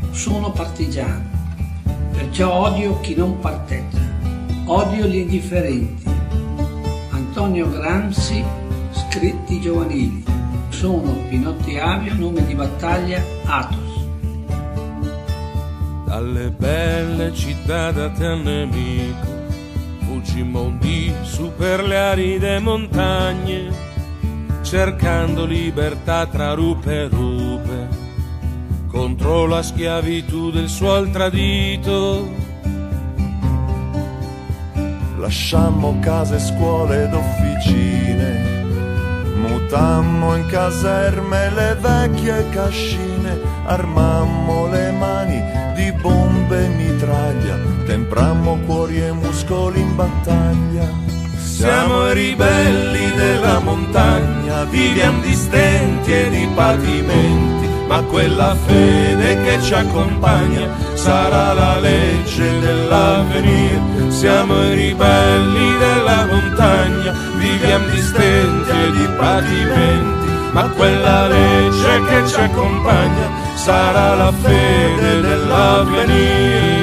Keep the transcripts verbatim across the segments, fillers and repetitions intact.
sono partigiano, perciò odio chi non parteggia, odio gli indifferenti. Antonio Gramsci, scritti giovanili. Sono Pinotti Avio, nome di battaglia Athos. Dalle belle città date al nemico, fuggimmo di su per le aride montagne, cercando libertà tra rupe e rupe, contro la schiavitù del suol tradito. Lasciammo case, scuole ed officine, mutammo in caserme le vecchie cascine, armammo le mani di bombe e mitraglia, temprammo cuori e muscoli in battaglia. Siamo i ribelli della montagna, viviamo di stenti e di patimenti, ma quella fede che ci accompagna sarà la legge dell'avvenire. Siamo i ribelli della montagna, viviamo di stenti e di patimenti, ma quella legge che ci accompagna sarà la fede dell'avvenire.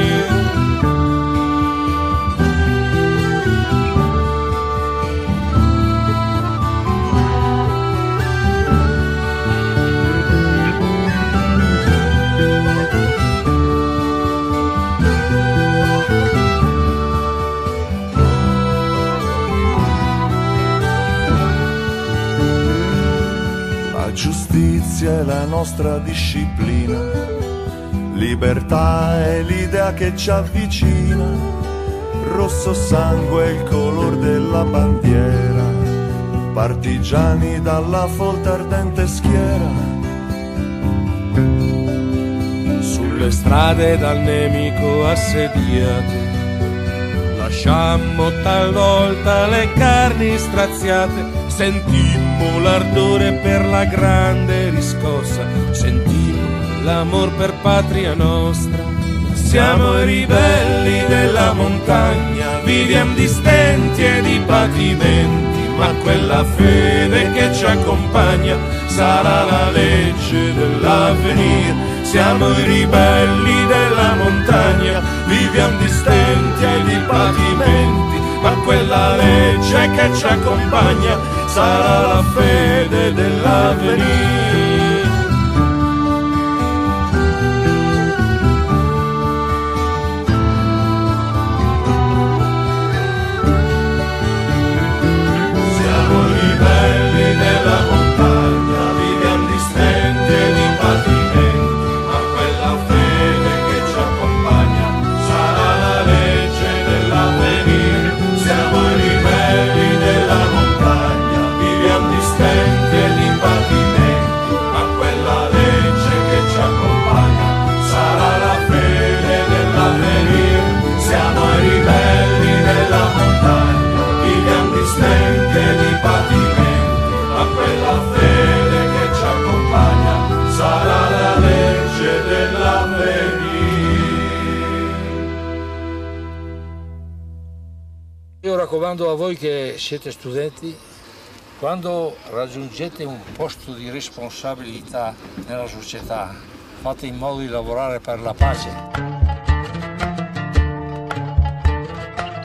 Giustizia è la nostra disciplina, libertà è l'idea che ci avvicina, rosso sangue è il color della bandiera, partigiani dalla folta ardente schiera. Sulle strade dal nemico assediate, lasciammo talvolta le carni straziate, sentimmo l'ardore per la grande riscossa, sentimmo l'amor per patria nostra. Siamo i ribelli della montagna, viviamo di stenti e di patimenti, ma quella fede che ci accompagna sarà la legge dell'avvenire. Siamo i ribelli della montagna, viviamo di stenti e di patimenti, ma quella legge che ci accompagna sarà la fede dell'avvenire. Siamo i ribelli della montagna, viviamo di stenti e di patimenti, ma quella fede che ci accompagna sarà la legge dell'avvenire. Siamo i ribelli della montagna, viviamo di stenti e di patimenti, ma quella legge che ci accompagna sarà la fede dell'avvenire. Siamo i ribelli della montagna, viviamo di stenti e di patimenti, ma quella fede che ci accompagna sarà la legge dell'avvenire. Io raccomando a voi che siete studenti, quando raggiungete un posto di responsabilità nella società, fate in modo di lavorare per la pace.